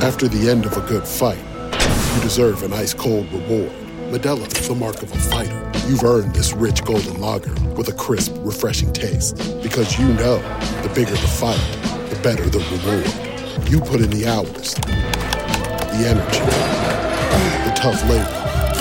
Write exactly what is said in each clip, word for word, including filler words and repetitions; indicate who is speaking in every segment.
Speaker 1: After the end of a good fight, you deserve an ice-cold reward. Modelo is the mark of a fighter. You've earned this rich golden lager with a crisp, refreshing taste. Because you know, the bigger the fight, the better the reward. You put in the hours, the energy, the tough labor.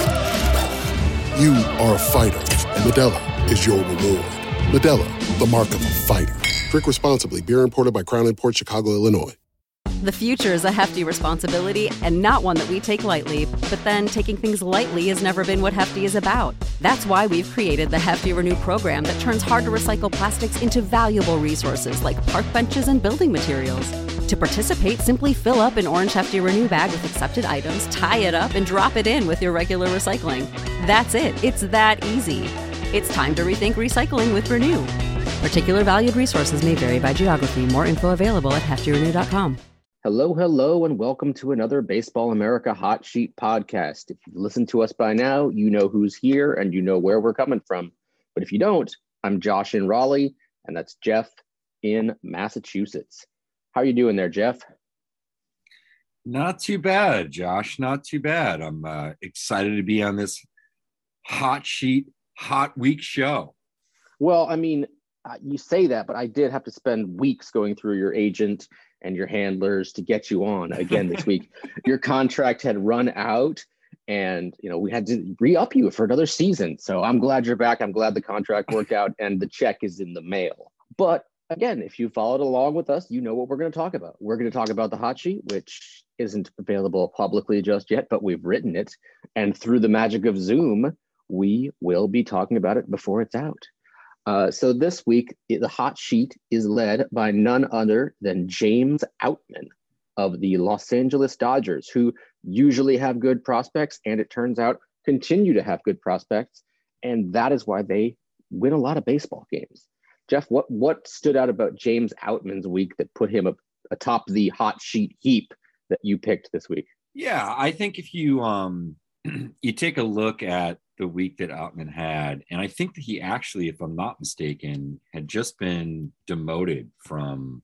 Speaker 1: You are a fighter, and Modelo is your reward. Modelo, the mark of a fighter. Drink responsibly. Beer imported by Crown Imports, Chicago, Illinois.
Speaker 2: The future is a hefty responsibility and not one that we take lightly. But then taking things lightly has never been what Hefty is about. That's why we've created the Hefty Renew program that turns hard-to-recycle plastics into valuable resources like park benches and building materials. To participate, simply fill up an orange Hefty Renew bag with accepted items, tie it up, and drop it in with your regular recycling. That's it. It's that easy. It's time to rethink recycling with Renew. Particular valued resources may vary by geography. More info available at hefty renew dot com.
Speaker 3: Hello, hello, and welcome to another Baseball America Hot Sheet podcast. If you've listened to us by now, you know who's here and you know where we're coming from. But if you don't, I'm Josh in Raleigh, and that's Jeff in Massachusetts. How are you doing there, Jeff?
Speaker 4: Not too bad, Josh. Not too bad. I'm uh, excited to be on this Hot Sheet Hot Week show.
Speaker 3: Well, I mean, uh, you say that, but I did have to spend weeks going through your agent and your handlers to get you on again this week. Your contract had run out, and you know we had to re-up you for another season. So I'm glad you're back. I'm glad the contract worked out and the check is in the mail. But again, if you followed along with us, you know what we're going to talk about. We're going to talk about the hot sheet, which isn't available publicly just yet, but we've written it. And through the magic of Zoom, we will be talking about it before it's out. Uh, so this week, the hot sheet is led by none other than James Outman of the Los Angeles Dodgers, who usually have good prospects, and it turns out continue to have good prospects. And that is why they win a lot of baseball games. Jeff, what, what stood out about James Outman's week that put him atop the hot sheet heap that you picked this week?
Speaker 4: Yeah, I think if you um, you take a look at the week that Outman had, and I think that he actually, if I'm not mistaken, had just been demoted from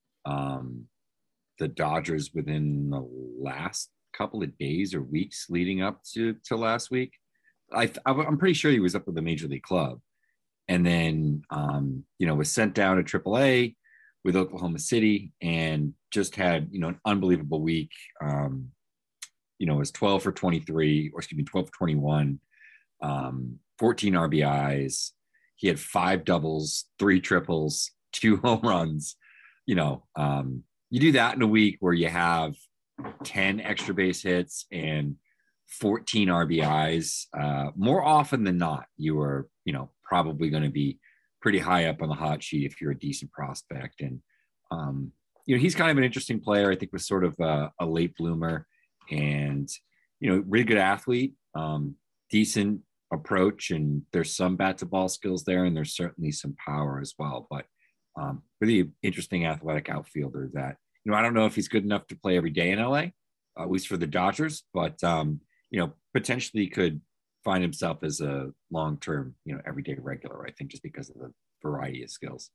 Speaker 4: um, the Dodgers within the last couple of days or weeks leading up to, to last week. I, I'm pretty sure he was up with the Major League club. And then, um, you know, was sent down to triple A with Oklahoma City and just had, you know, an unbelievable week. Um, you know, it was twelve for twenty-three, or excuse me, twelve for twenty-one, um, fourteen R B Is. He had five doubles, three triples, two home runs. You know, um, you do that in a week where you have ten extra base hits and fourteen R B Is. Uh, more often than not, you are, you know, probably going to be pretty high up on the hot sheet if you're a decent prospect. And, um, you know, he's kind of an interesting player. I think was sort of a, a late bloomer and, you know, really good athlete, um, decent approach. And there's some bat to ball skills there. And there's certainly some power as well, but um, really interesting athletic outfielder that, you know, I don't know if he's good enough to play every day in L A, uh, at least for the Dodgers, but, um, you know, potentially could find himself as a long-term, you know, everyday regular, I think, just because of the variety of skills.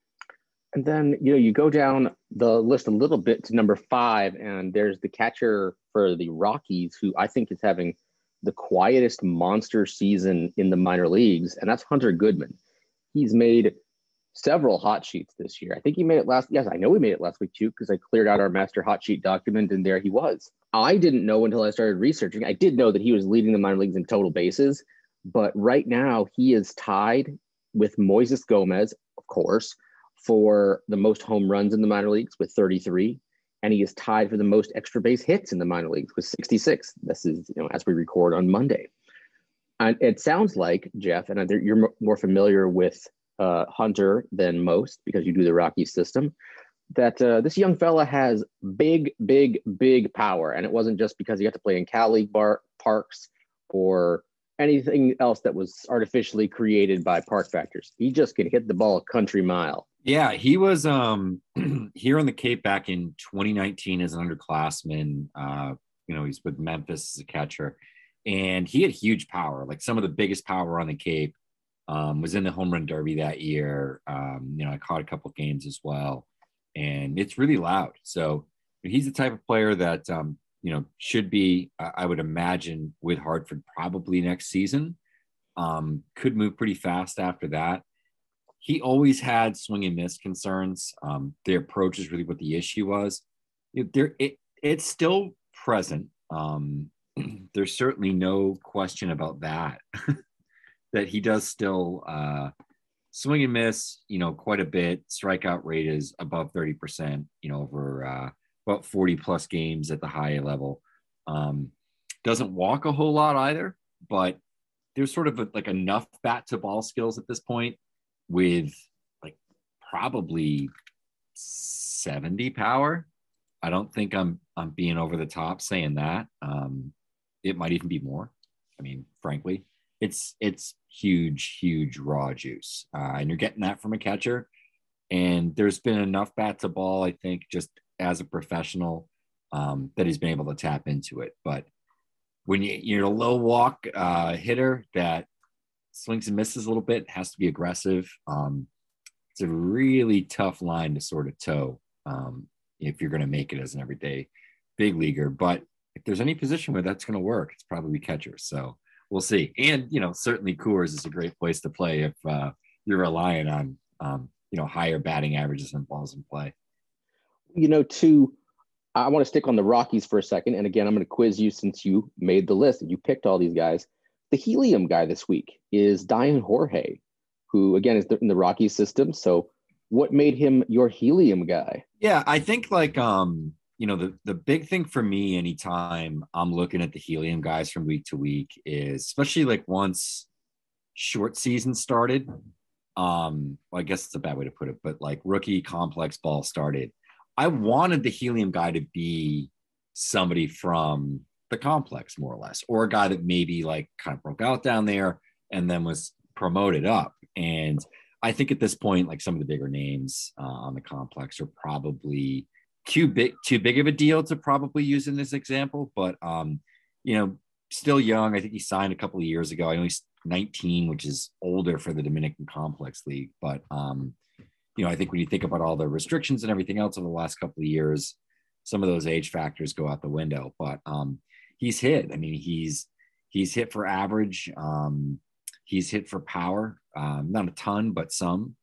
Speaker 3: And then, you know, you go down the list a little bit to number five, and there's the catcher for the Rockies, who I think is having the quietest monster season in the minor leagues, and that's Hunter Goodman. He's made several hot sheets this year. I think he made it last, yes, I know he made it last week too, because I cleared out our master hot sheet document and there he was. I didn't know until I started researching. I did know that he was leading the minor leagues in total bases, but right now he is tied with Moises Gomez, of course, for the most home runs in the minor leagues with thirty-three. And he is tied for the most extra base hits in the minor leagues with sixty-six. This is, you know, as we record on Monday. And it sounds like, Jeff, and you're more familiar with uh, Hunter than most because you do the Rocky system, that uh, this young fella has big, big, big power. And it wasn't just because he got to play in Cal League bar- parks or anything else that was artificially created by park factors. He just can hit the ball a country mile.
Speaker 4: Yeah, he was um, here on the Cape back in twenty nineteen as an underclassman. Uh, you know, he's with Memphis as a catcher. And he had huge power, like some of the biggest power on the Cape. Um, was in the home run derby that year. Um, you know, I caught a couple games as well. And it's really loud. So he's the type of player that, um, you know, should be, uh, I would imagine, with Hartford probably next season. Um, could move pretty fast after that. He always had swing and miss concerns. Um, their approach is really what the issue was. It, there, it, it's still present. Um, there's certainly no question about that, that he does still uh, swing and miss, you know, quite a bit. Strikeout rate is above thirty percent, you know, over uh, about forty plus games at the high level. Um, doesn't walk a whole lot either, but there's sort of a, like enough bat to ball skills at this point with like probably seventy power. I don't think I'm I'm being over the top saying that. Um, it might even be more. I mean, frankly, it's it's huge, huge raw juice, uh, and you're getting that from a catcher. And there's been enough bat to ball, I think, just as a professional, um, that he's been able to tap into it. But when you, you're a low walk uh, hitter that swings and misses a little bit, has to be aggressive. Um, it's a really tough line to sort of toe um, if you're going to make it as an everyday big leaguer. But if there's any position where that's going to work, it's probably catcher. So we'll see. And, you know, certainly Coors is a great place to play if uh, you're relying on, um, you know, higher batting averages and balls in play.
Speaker 3: You know, to I want to stick on the Rockies for a second. And again, I'm going to quiz you since you made the list and you picked all these guys. The helium guy this week is Diane Jorge, who, again, is in the Rockies system. So what made him your helium guy?
Speaker 4: Yeah, I think like, um, you know, the, the big thing for me anytime I'm looking at the helium guys from week to week is, especially like once short season started, um, well, I guess it's a bad way to put it, but like rookie complex ball started, I wanted the helium guy to be somebody from the complex, more or less, or a guy that maybe like kind of broke out down there and then was promoted up. And I think at this point, like some of the bigger names uh, on the complex are probably too big, too big of a deal to probably use in this example, but um, you know, still young. I think he signed a couple of years ago. I know he's nineteen, which is older for the Dominican Complex League, but um, you know, I think when you think about all the restrictions and everything else over the last couple of years, some of those age factors go out the window. But um, he's hit. I mean, he's he's hit for average. Um, he's hit for power. Um, not a ton, but some.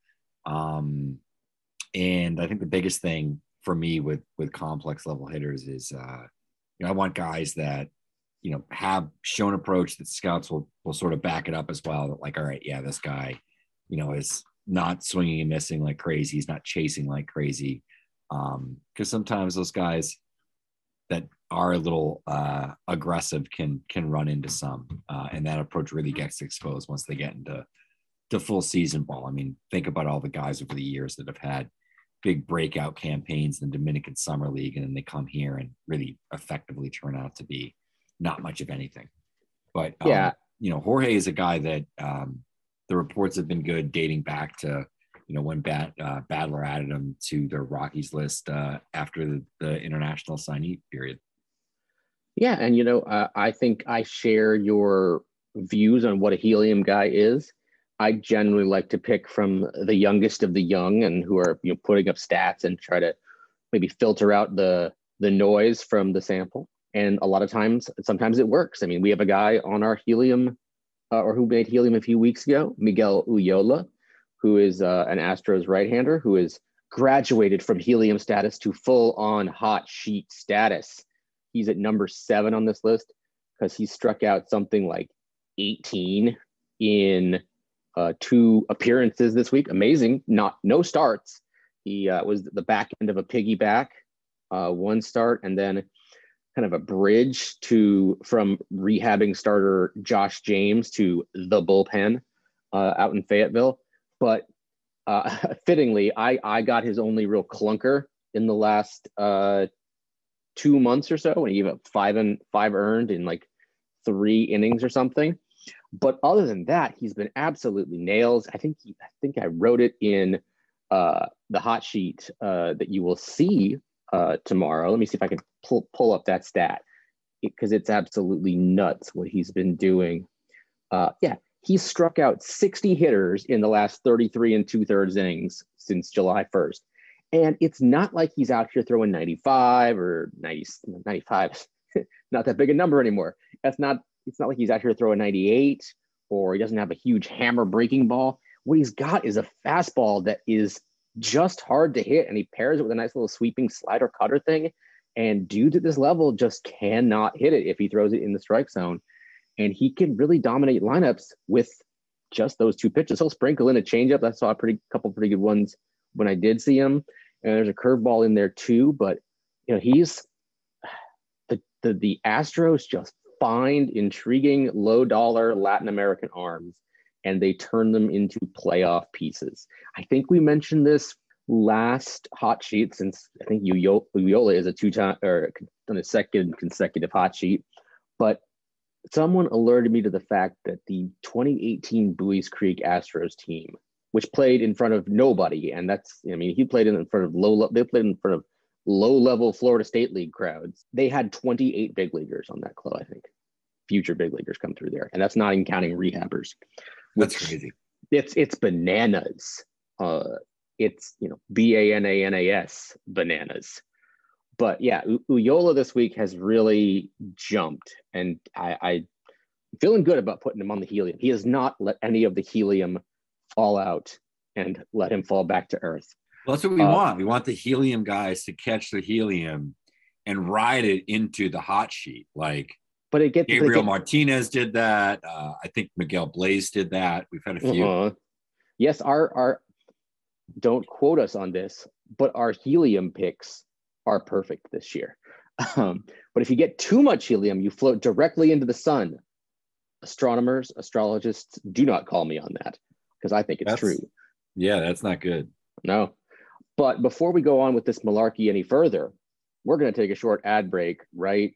Speaker 4: Um, and I think the biggest thing for me with with complex level hitters is, uh, you know, I want guys that, you know, have shown approach that scouts will will sort of back it up as well. That like, all right, yeah, this guy, you know, is not swinging and missing like crazy. He's not chasing like crazy. Um, because sometimes those guys that are a little uh, aggressive can can run into some, uh, and that approach really gets exposed once they get into to full season ball. I mean, think about all the guys over the years that have had big breakout campaigns in the Dominican Summer League, and then they come here and really effectively turn out to be not much of anything. But um, yeah, you know, Jorge is a guy that um, the reports have been good dating back to, you know, when Bat, uh, Badler added him to their Rockies list uh, after the, the international signee period.
Speaker 3: Yeah, and you know, uh, I think I share your views on what a helium guy is. I generally like to pick from the youngest of the young and who are, you know, putting up stats and try to maybe filter out the the noise from the sample. And a lot of times, sometimes it works. I mean, we have a guy on our helium, uh, or who made helium a few weeks ago, Miguel Ullola, who is uh, an Astros right-hander who is graduated from helium status to full-on hot sheet status. He's at number seven on this list because he struck out something like eighteen in uh, two appearances this week. Amazing, not no starts. He uh, was the back end of a piggyback, uh, one start, and then kind of a bridge to from rehabbing starter Josh James to the bullpen uh, out in Fayetteville. But uh, fittingly, I, I got his only real clunker in the last uh, two months or so, and he gave up five and five earned in like three innings or something. But other than that, he's been absolutely nails. I think he, I think I wrote it in uh, the hot sheet uh, that you will see uh, tomorrow. Let me see if I can pull pull up that stat because it's absolutely nuts what he's been doing. Uh, yeah. He's struck out sixty hitters in the last thirty-three and two thirds innings since July first. And it's not like he's out here throwing ninety-five or ninety, ninety-five, not that big a number anymore. That's not, it's not like he's out here throwing ninety-eight or he doesn't have a huge hammer breaking ball. What he's got is a fastball that is just hard to hit, and he pairs it with a nice little sweeping slider cutter thing. And dudes at this level just cannot hit it if he throws it in the strike zone. And he can really dominate lineups with just those two pitches. He'll sprinkle in a changeup. I saw a pretty couple pretty good ones when I did see him. And there's a curveball in there too. But you know, he's the the, the Astros just find intriguing low dollar Latin American arms, and they turn them into playoff pieces. I think we mentioned this last hot sheet, since I think Uyola is a two-time or on a second consecutive hot sheet. But someone alerted me to the fact that the twenty eighteen Buies Creek Astros team, which played in front of nobody, and that's, I mean, he played in front of low, they played in front of low-level Florida State League crowds. They had twenty-eight big leaguers on that club, I think. Future big leaguers come through there, and that's not even counting rehabbers.
Speaker 4: That's crazy.
Speaker 3: It's it's bananas. Uh, it's, you know, B A N A N A S bananas. But yeah, U- Uyola this week has really jumped, and I, I'm feeling good about putting him on the helium. He has not let any of the helium fall out and let him fall back to earth.
Speaker 4: Well, that's what we
Speaker 3: uh,
Speaker 4: want. We want the helium guys to catch the helium and ride it into the hot sheet. Like
Speaker 3: but it gets
Speaker 4: Gabriel
Speaker 3: it get,
Speaker 4: Martinez did that. Uh, I think Miguel Blaze did that. We've had a few.
Speaker 3: Uh-huh. Yes, our our don't quote us on this, but our helium picks are perfect this year. Um, but if you get too much helium, you float directly into the sun. Astronomers, astrologists, do not call me on that, because I think it's
Speaker 4: That's,
Speaker 3: true.
Speaker 4: Yeah, that's not good.
Speaker 3: No. But before we go on with this malarkey any further, we're going to take a short ad break right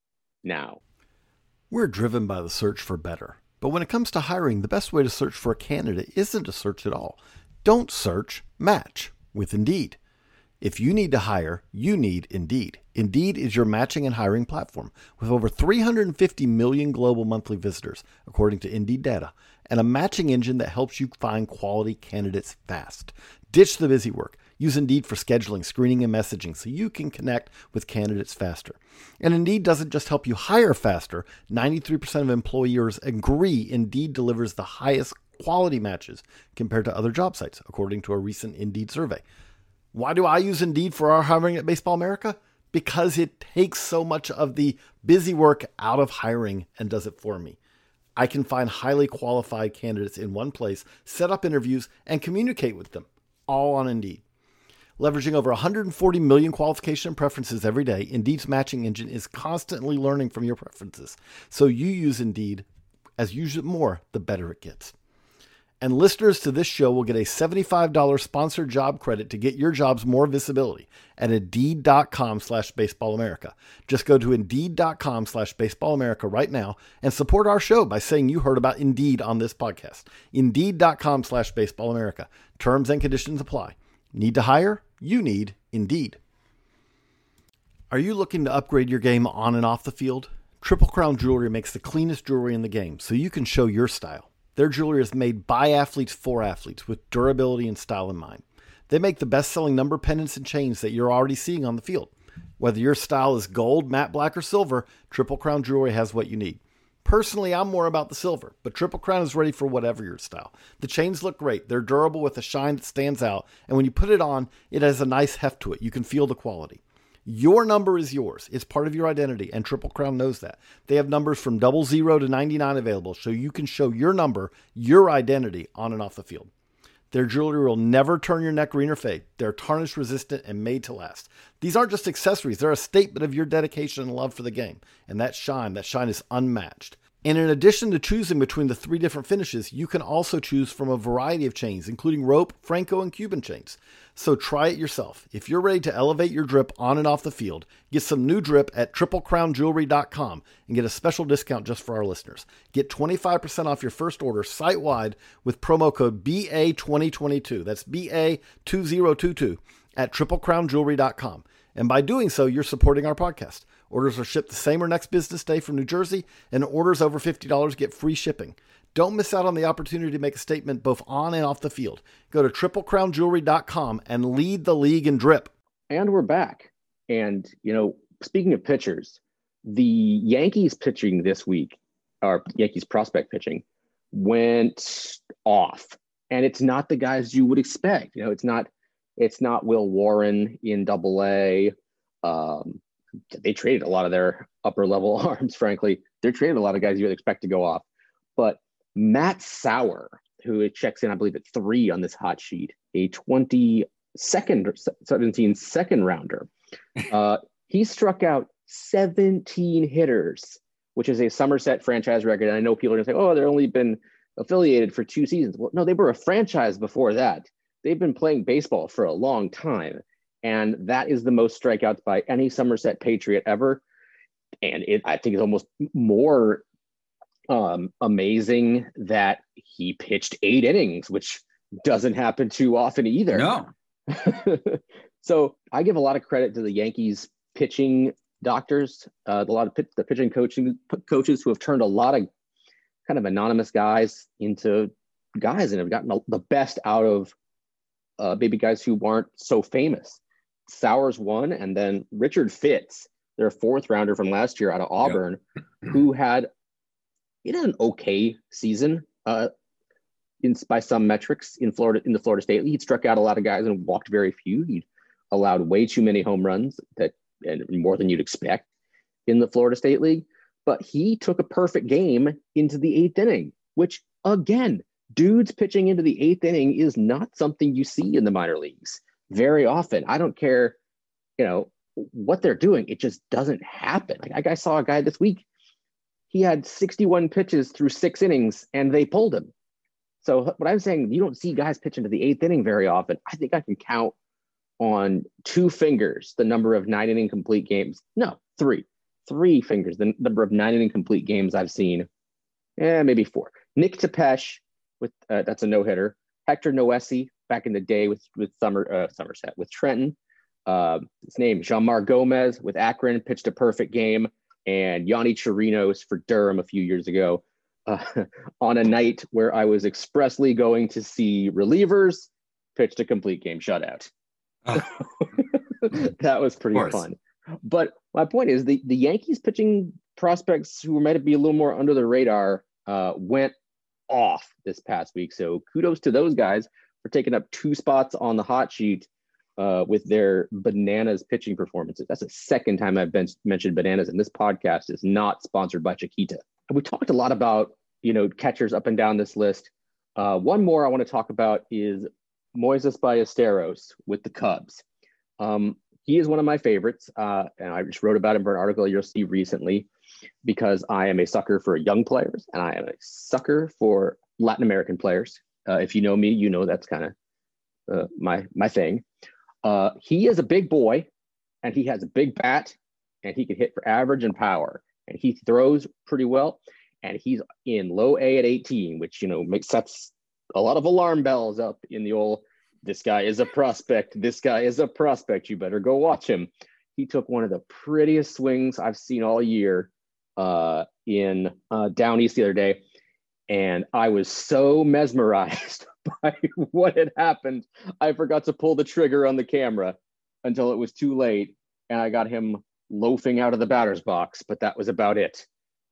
Speaker 3: now.
Speaker 5: We're driven by the search for better. But when it comes to hiring, the best way to search for a candidate isn't to search at all. Don't search, match with Indeed. If you need to hire, you need Indeed. Indeed is your matching and hiring platform with over three hundred fifty million global monthly visitors, according to Indeed data, and a matching engine that helps you find quality candidates fast. Ditch the busy work. Use Indeed for scheduling, screening, and messaging so you can connect with candidates faster. And Indeed doesn't just help you hire faster. ninety-three percent of employers agree Indeed delivers the highest quality matches compared to other job sites, according to a recent Indeed survey. Why do I use Indeed for our hiring at Baseball America? Because it takes so much of the busy work out of hiring and does it for me. I can find highly qualified candidates in one place, set up interviews, and communicate with them, all on Indeed. Leveraging over one hundred forty million qualification preferences every day, Indeed's matching engine is constantly learning from your preferences. So you use Indeed. As you use it more, the better it gets. And listeners to this show will get a seventy-five dollars sponsored job credit to get your jobs more visibility at Indeed.com slash Baseball America. Just go to Indeed.com slash Baseball America right now and support our show by saying you heard about Indeed on this podcast. Indeed.com slash Baseball America. Terms and conditions apply. Need to hire? You need Indeed. Are you looking to upgrade your game on and off the field? Triple Crown Jewelry makes the cleanest jewelry in the game so you can show your style. Their jewelry is made by athletes for athletes with durability and style in mind. They make the best-selling number pendants and chains that you're already seeing on the field. Whether your style is gold, matte black, or silver, Triple Crown Jewelry has what you need. Personally, I'm more about the silver, but Triple Crown is ready for whatever your style. The chains look great. They're durable with a shine that stands out, and when you put it on, it has a nice heft to it. You can feel the quality. Your number is yours. It's part of your identity, and Triple Crown knows that. They have numbers from double zero to ninety-nine available, so you can show your number, your identity, on and off the field. Their jewelry will never turn your neck green or fade. They're tarnish resistant and made to last. These aren't just accessories. They're a statement of your dedication and love for the game. And that shine, that shine is unmatched. And in addition to choosing between the three different finishes, you can also choose from a variety of chains, including rope, Franco, and Cuban chains. So try it yourself. If you're ready to elevate your drip on and off the field, get some new drip at triple crown jewelry dot com and get a special discount just for our listeners. Get twenty-five percent off your first order site-wide with promo code B A twenty twenty-two. That's B A two thousand twenty-two at triple crown jewelry dot com. And by doing so, you're supporting our podcast. Orders are shipped the same or next business day from New Jersey, and orders over fifty dollars get free shipping. Don't miss out on the opportunity to make a statement both on and off the field. Go to triple crown jewelry dot com and lead the league in drip.
Speaker 3: And we're back. And, you know, speaking of pitchers, the Yankees pitching this week, or Yankees prospect pitching, went off. And it's not the guys you would expect. You know, it's not it's not Will Warren in Double A. Um, they traded a lot of their upper level arms, frankly. They're trading a lot of guys you would expect to go off. But Matt Sauer, who checks in, I believe, at three on this hot sheet, a twenty-second, seventeen second rounder. Uh, he struck out seventeen hitters, which is a Somerset franchise record. And I know people are going to say, oh, they've only been affiliated for two seasons. Well, no, they were a franchise before that. They've been playing baseball for a long time. And that is the most strikeouts by any Somerset Patriot ever. And it, I think, is almost more um, amazing that he pitched eight innings, which doesn't happen too often either.
Speaker 4: No.
Speaker 3: So I give a lot of credit to the Yankees pitching doctors, uh, a lot of pitch, the pitching coaching coaches who have turned a lot of kind of anonymous guys into guys and have gotten the best out of uh, maybe guys who aren't so famous. Sauer's one, and then Richard Fitz, their fourth rounder from last year out of Auburn, yep. who had you know, an okay season uh, in by some metrics in Florida in the Florida State League. He struck out a lot of guys and walked very few. He allowed way too many home runs, that and more than you'd expect in the Florida State League. But he took a perfect game into the eighth inning, which again, dudes pitching into the eighth inning is not something you see in the minor leagues very often. I don't care, you know, what they're doing. It just doesn't happen. Like I saw a guy this week, he had sixty-one pitches through six innings and they pulled him. So what I'm saying, you don't see guys pitch into the eighth inning very often. I think I can count on two fingers the number of nine inning complete games. No, three. Three fingers, the number of nine inning complete games I've seen. Eh, maybe four. Nick Tepesh, with uh, that's a no-hitter. Hector Noesi, back in the day with with Summer uh, Somerset, with Trenton. Uh, his name, Jean-Marc Gomez with Akron, pitched a perfect game. And Yanni Chirinos for Durham a few years ago uh, on a night where I was expressly going to see relievers, pitched a complete game shutout. Oh. That was pretty fun. But my point is the, the Yankees pitching prospects who might be a little more under the radar uh, went off this past week. So kudos to those guys for taking up two spots on the hot sheet uh, with their bananas pitching performances. That's the second time I've been mentioned bananas, and this podcast is not sponsored by Chiquita. And we talked a lot about, you know, catchers up and down this list. Uh, one more I want to talk about is Moises Ballesteros with the Cubs. Um, he is one of my favorites, uh, and I just wrote about him for an article you'll see recently because I am a sucker for young players, and I am a sucker for Latin American players. Uh, if you know me, you know that's kind of uh, my my thing. Uh, he is a big boy, and he has a big bat, and he can hit for average and power, and he throws pretty well, and he's in low A at eighteen, which, you know, makes sets a lot of alarm bells up in the old, this guy is a prospect, this guy is a prospect, you better go watch him. He took one of the prettiest swings I've seen all year uh, in uh, Down East the other day, and I was so mesmerized by what had happened, I forgot to pull the trigger on the camera until it was too late, and I got him loafing out of the batter's box, but that was about it.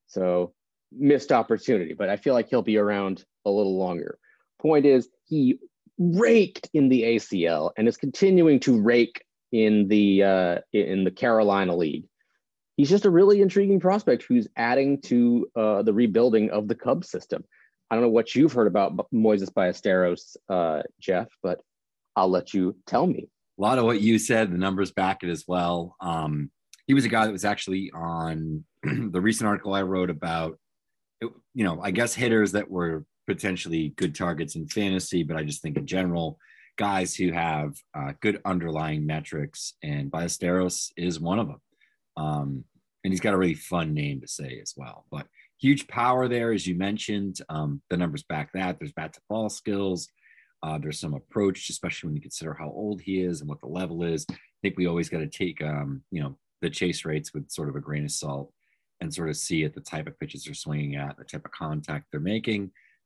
Speaker 3: So missed opportunity, but I feel like he'll be around a little longer. Point is, he raked in the A C L and is continuing to rake in the uh, in the Carolina League. He's just a really intriguing prospect who's adding to uh, the rebuilding of the Cubs system. I don't know what you've heard about Moises Ballesteros, uh, Jeff, but I'll let you tell me.
Speaker 4: A lot of what you said, the numbers back it as well. Um, he was a guy that was actually on the recent article I wrote about, you know, I guess hitters that were potentially good targets in fantasy, but I just think in general, guys who have uh, good underlying metrics, and Ballesteros is one of them. Um, and he's got a really fun name to say as well, but huge power there, as you mentioned. Um, the numbers back that. There's bat to ball skills. Uh, there's some approach, especially when you consider how old he is and what the level is. I think we always got to take, um, you know, the chase rates with sort of a grain of salt and sort of see at the type of pitches they're swinging at, the type of contact they're making.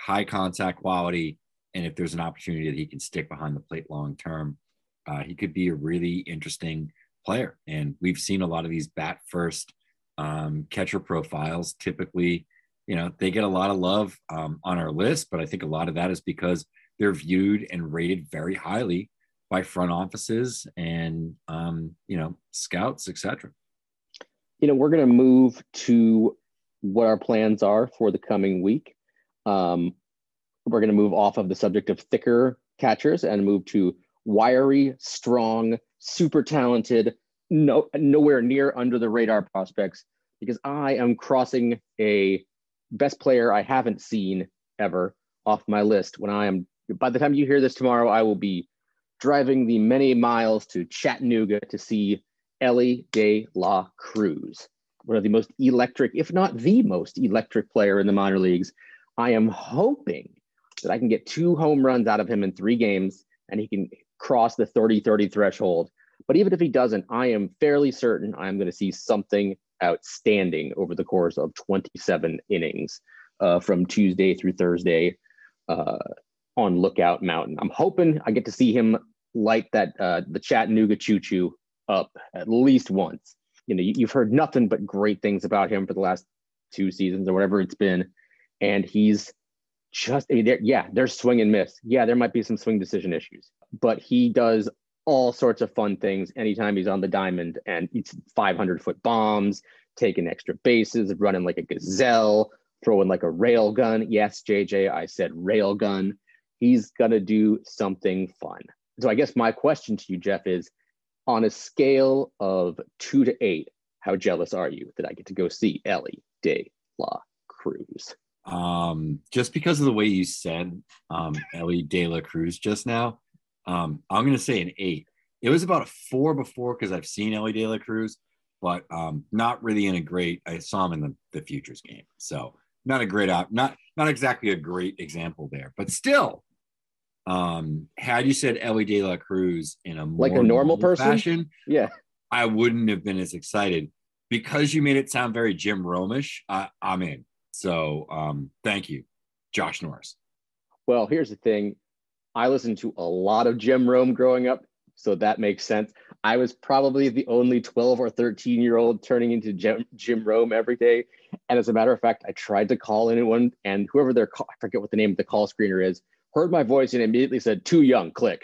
Speaker 4: high contact quality, and if there's an opportunity that he can stick behind the plate long term, uh, he could be a really interesting player. And we've seen a lot of these bat first um, catcher profiles. Typically, you know, they get a lot of love um, on our list, but I think a lot of that is because they're viewed and rated very highly by front offices and, um, you know, scouts, et cetera.
Speaker 3: You know, we're going to move to what our plans are for the coming week. Um, we're going to move off of the subject of thicker catchers and move to wiry, strong, super talented, no, nowhere near under the radar prospects, because I am crossing a best player I haven't seen ever off my list. When I am, by the time you hear this tomorrow, I will be driving the many miles to Chattanooga to see Elly De La Cruz, one of the most electric, if not the most electric player in the minor leagues. I am hoping that I can get two home runs out of him in three games and he can cross the thirty thirty threshold. But even if he doesn't, I am fairly certain I'm going to see something outstanding over the course of twenty-seven innings uh, from Tuesday through Thursday uh, on Lookout Mountain. I'm hoping I get to see him light that uh, the Chattanooga choo-choo up at least once. You know, you, you've heard nothing but great things about him for the last two seasons or whatever it's been. And he's just, I mean, yeah, there's swing and miss. Yeah, there might be some swing decision issues, but he does all sorts of fun things anytime he's on the diamond, and it's five hundred foot bombs, taking extra bases, running like a gazelle, throwing like a rail gun. Yes, J J, I said rail gun. He's going to do something fun. So I guess my question to you, Jeff, is on a scale of two to eight, how jealous are you that I get to go see Elly De La Cruz?
Speaker 4: Um, just because of the way you said um, Elly De La Cruz just now, um, I'm going to say an eight. It was about a four before because I've seen Elly De La Cruz, but um, not really in a great. I saw him in the, the Futures game, so not a great op, not not exactly a great example there, but still. Um, had you said Elly De La Cruz in a more
Speaker 3: like a normal person
Speaker 4: fashion,
Speaker 3: yeah,
Speaker 4: I wouldn't have been as excited because you made it sound very Jim Rome-ish. I, I'm in. So um, thank you, Josh Norris.
Speaker 3: Well, here's the thing. I listened to a lot of Jim Rome growing up, so that makes sense. I was probably the only twelve or thirteen year old turning into Jim, Jim Rome every day. And as a matter of fact, I tried to call anyone, and whoever their call, I forget what the name of the call screener is, heard my voice and immediately said, too young, click.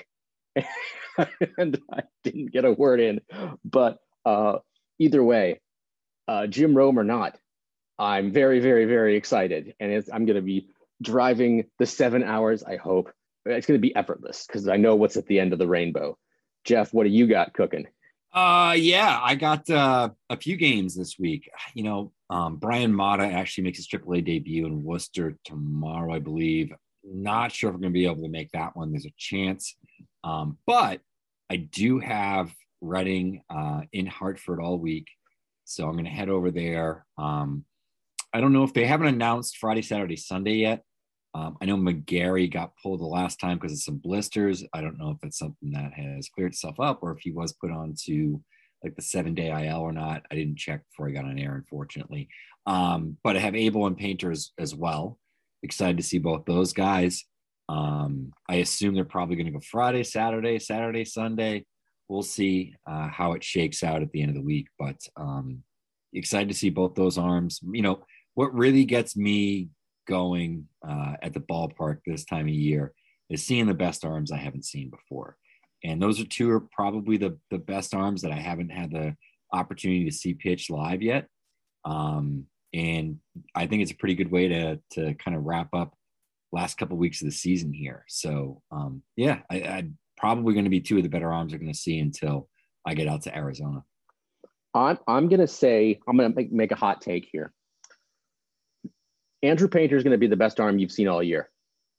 Speaker 3: And I didn't get a word in. But uh, either way, uh, Jim Rome or not, I'm very, very, very excited. And it's, I'm going to be driving the seven hours, I hope. It's going to be effortless because I know what's at the end of the rainbow. Jeff, what do you got cooking?
Speaker 4: Uh, yeah, I got uh, a few games this week. You know, um, Brian Mata actually makes his triple A debut in Worcester tomorrow, I believe. Not sure if we're going to be able to make that one. There's a chance. Um, but I do have Reading uh, in Hartford all week. So I'm going to head over there. Um, I don't know if they haven't announced Friday, Saturday, Sunday yet. Um, I know McGarry got pulled the last time because of some blisters. I don't know if it's something that has cleared itself up or if he was put on to like the seven day I L or not. I didn't check before I got on air, unfortunately. Um, but I have Abel and Painter as, as well. Excited to see both those guys. Um, I assume they're probably going to go Friday, Saturday, Saturday, Sunday. We'll see uh, how it shakes out at the end of the week. But um, excited to see both those arms. You know, what really gets me going uh, at the ballpark this time of year is seeing the best arms I haven't seen before. And those are two are probably the, the best arms that I haven't had the opportunity to see pitch live yet. Um, and I think it's a pretty good way to, to kind of wrap up last couple of weeks of the season here. So um, yeah, I, I'm probably going to be two of the better arms I'm going to see until I get out to Arizona.
Speaker 3: I'm, I'm going to say, I'm going to make, make a hot take here. Andrew Painter is going to be the best arm you've seen all year.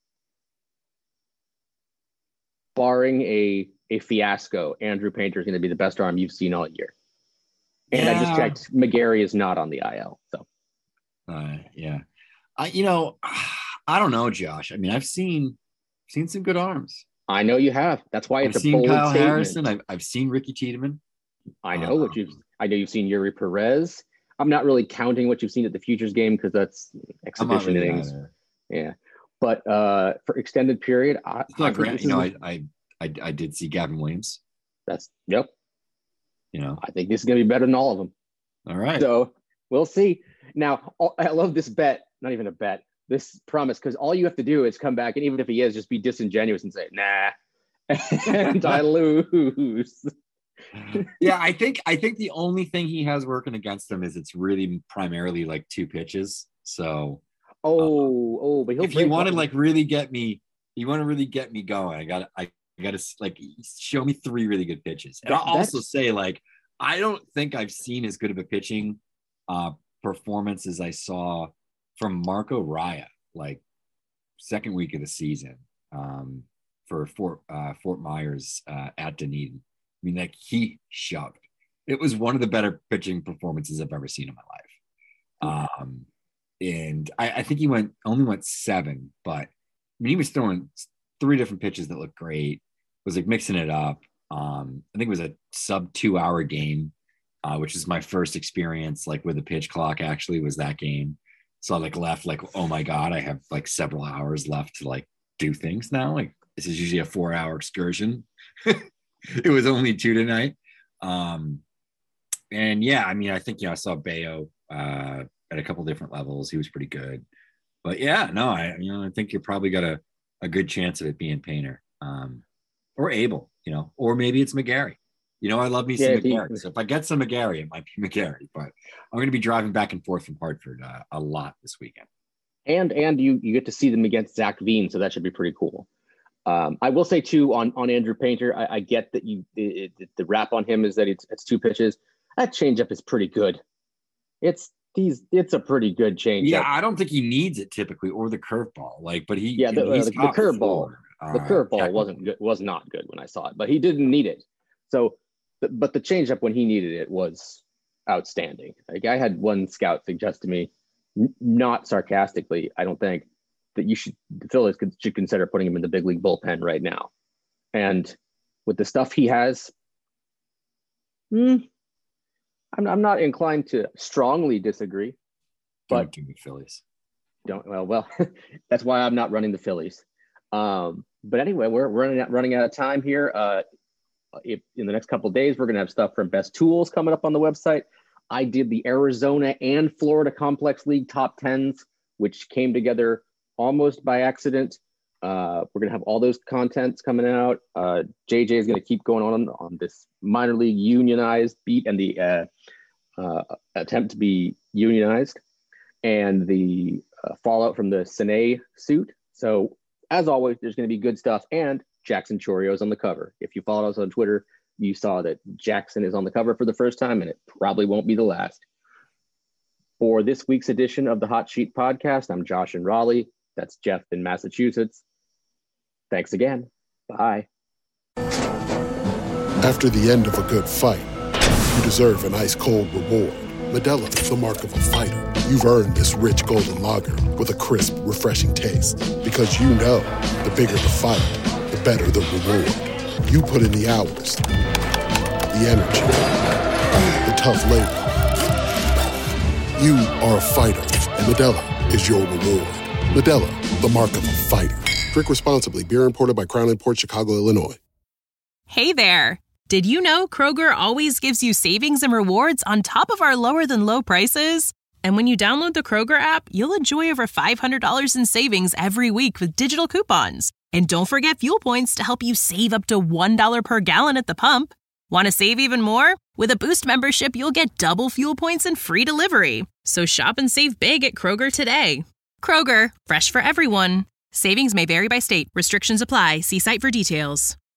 Speaker 3: Barring a, a fiasco, Andrew Painter is going to be the best arm you've seen all year. And yeah. I just checked, McGarry is not on the I L. So,
Speaker 4: uh, yeah. I, you know, I don't know, Josh. I mean, I've seen seen some good arms.
Speaker 3: I know you have. That's why it's
Speaker 4: I've
Speaker 3: a
Speaker 4: seen
Speaker 3: bold
Speaker 4: Kyle
Speaker 3: statement.
Speaker 4: Harrison. I've, I've seen Ricky Tiedemann.
Speaker 3: I know
Speaker 4: um,
Speaker 3: what you've. I know you've seen Yuri Perez. I'm not really counting what you've seen at the Futures game because that's exhibition
Speaker 4: really
Speaker 3: innings.
Speaker 4: either.
Speaker 3: Yeah. But uh, for extended period, I,
Speaker 4: it's not
Speaker 3: I
Speaker 4: great. You know,
Speaker 3: is,
Speaker 4: I, I I I did see Gavin Williams.
Speaker 3: That's yep.
Speaker 4: You know,
Speaker 3: I think this is going to be better than all of them.
Speaker 4: All right.
Speaker 3: So we'll see. Now, I love this bet. Not even a bet. This promise, because all you have to do is come back, and even if he is, just be disingenuous and say, "Nah," and I lose.
Speaker 4: Yeah, I think I think the only thing he has working against him is it's really primarily like two pitches. So,
Speaker 3: oh,
Speaker 4: um,
Speaker 3: oh, but he'll
Speaker 4: if you want to like really get me, you want to really get me going. I got I, I got to like show me three really good pitches. And
Speaker 3: that,
Speaker 4: I'll also say like I don't think I've seen as good of a pitching uh, performance as I saw from Marco Raya, like second week of the season um, for Fort uh, Fort Myers uh, at Dunedin. I mean, like he shoved. It was one of the better pitching performances I've ever seen in my life. Um, and I, I think he went only went seven, but I mean, he was throwing three different pitches that looked great. Was like mixing it up. Um, I think it was a sub two hour game, uh, which is my first experience like with a pitch clock. Actually, was that game. So I like left like, oh my god, I have like several hours left to like do things now. Like this is usually a four hour excursion. It was only two tonight. Um, and yeah, I mean, I think, you know, I saw Bayo uh, at a couple different levels. He was pretty good. But yeah, no, I, you know, I think you're probably got a, a good chance of it being Painter um, or Abel, you know, or maybe it's McGarry. You know, I love me some yeah, McGarry. He, so if I get some McGarry, it might be McGarry. But I'm going to be driving back and forth from Hartford uh, a lot this weekend.
Speaker 3: And and you you get to see them against Zach Veen, so that should be pretty cool. Um, I will say too on, on Andrew Painter, I, I get that you it, it, the rap on him is that it's it's two pitches. That changeup is pretty good. It's he's it's a pretty good changeup.
Speaker 4: Yeah, I don't think he needs it typically, or the curveball. Like, but he
Speaker 3: yeah the,
Speaker 4: uh,
Speaker 3: the, the curveball uh, the curveball wasn't good, was not good when I saw it, but he didn't need it. So, but the changeup when he needed it was outstanding. Like I had one scout suggest to me, n- not sarcastically, I don't think, that you should, the Phillies could, should consider putting him in the big league bullpen right now. And with the stuff he has, hmm, I'm, I'm not inclined to strongly disagree. But
Speaker 4: don't do the Phillies.
Speaker 3: Don't well, well, that's why I'm not running the Phillies. Um, but anyway, we're running out, running out of time here. Uh, if in the next couple of days, we're gonna have stuff from Best Tools coming up on the website. I did the Arizona and Florida Complex League top tens, which came together almost by accident. Uh, we're going to have all those contents coming out. Uh, J J is going to keep going on on this minor league unionized beat and the uh, uh, attempt to be unionized and the uh, fallout from the Sine suit. So as always, there's going to be good stuff. And Jackson Chorio's on the cover. If you followed us on Twitter, you saw that Jackson is on the cover for the first time, and it probably won't be the last. For this week's edition of the Hot Sheet Podcast, I'm Josh in Raleigh. That's Jeff in Massachusetts. Thanks again. Bye.
Speaker 1: After the end of a good fight, you deserve an ice-cold reward. Modelo, the mark of a fighter. You've earned this rich golden lager with a crisp, refreshing taste. Because you know, the bigger the fight, the better the reward. You put in the hours, the energy, the tough labor. You are a fighter, and Modelo is your reward. Modelo, the mark of a fighter. Drink responsibly. Beer imported by Crown Imports, Chicago, Illinois.
Speaker 6: Hey there. Did you know Kroger always gives you savings and rewards on top of our lower than low prices? And when you download the Kroger app, you'll enjoy over five hundred dollars in savings every week with digital coupons. And don't forget fuel points to help you save up to one dollar per gallon at the pump. Want to save even more? With a Boost membership, you'll get double fuel points and free delivery. So shop and save big at Kroger today. Kroger, fresh for everyone. Savings may vary by state. Restrictions apply. See site for details.